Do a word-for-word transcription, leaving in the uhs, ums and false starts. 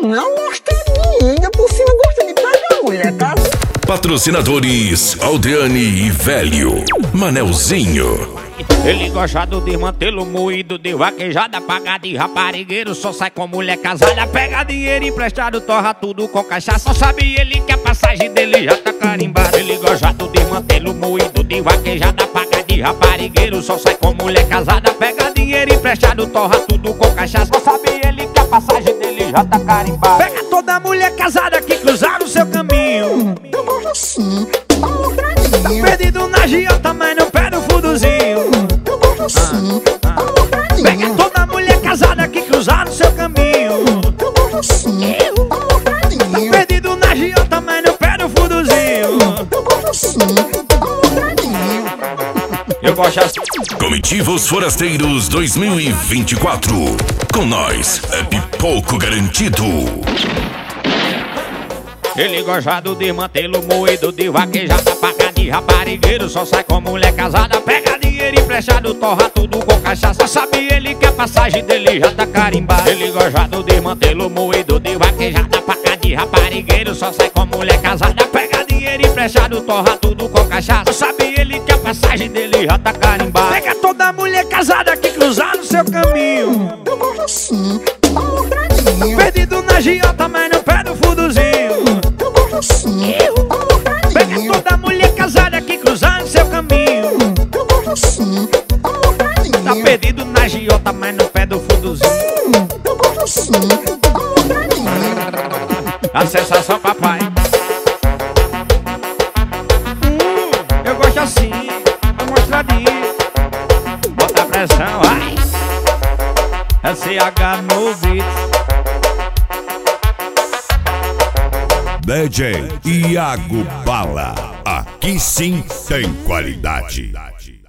Não gosta de mim, ainda por cima gosta de pagar, mulher, tá? Patrocinadores Aldeane e Velho Manelzinho. Ele gosta do desmantelo moído, de vaquejada, paga de raparigueiro. Só sai com mulher casada, pega dinheiro emprestado, torra tudo com cachaça. Só sabe ele que a passagem dele já tá carimbada. Ele gosta do desmantelo moído, de vaquejada, paga de raparigueiro. Só sai com mulher casada, pega dinheiro emprestado, torra tudo com cachaça. Só sabe ele que a passagem dele já tá carimbada. Pega toda mulher casada que cruzar o seu caminho. Eu gosto assim, tá mostradinho. Tá perdido na giota, mas não perde o fudozinho. Eu gosto assim, tá mostradinho. Pega toda mulher casada que cruzar no seu caminho. Eu gosto assim, tá mostradinho. Perdido na giota, mas não perde o fudozinho. Eu gosto assim, tá mostradinho. Eu gosto assim. Comitivos Forasteiros dois mil e vinte e quatro. Com nós é pipoco garantido. Ele gosta do desmantelo moído, de vaquejada, paga de raparigueiro. Só sai com mulher casada, pega dinheiro emprestado, torra tudo com cachaça. Sabe ele que a passagem dele já tá carimbada. Ele gosta do desmantelo moído, de vaquejada, paga de raparigueiro. Só sai com mulher casada, pega dinheiro emprestado, torra tudo com cachaça. Sabe ele que a passagem dele já tá carimbada. Pega toda mulher casada que cruzar no seu caminho. Eu gosto assim, tá mostradinho. Perdido na giota, mas não perde o fudozinho. Eu gosto assim, tá Pega mostradinho. toda mulher casada que cruzar no seu caminho. Eu gosto assim, tá mostradinho. Tá perdido na giota, mas no pé do fundozinho. Eu gosto assim, tá mostradinho. A sensação, papai. Hum, eu gosto assim, tá mostradinho. Bota a pressão, vai. S H no beat. D J Iago Bala, aqui sim tem qualidade.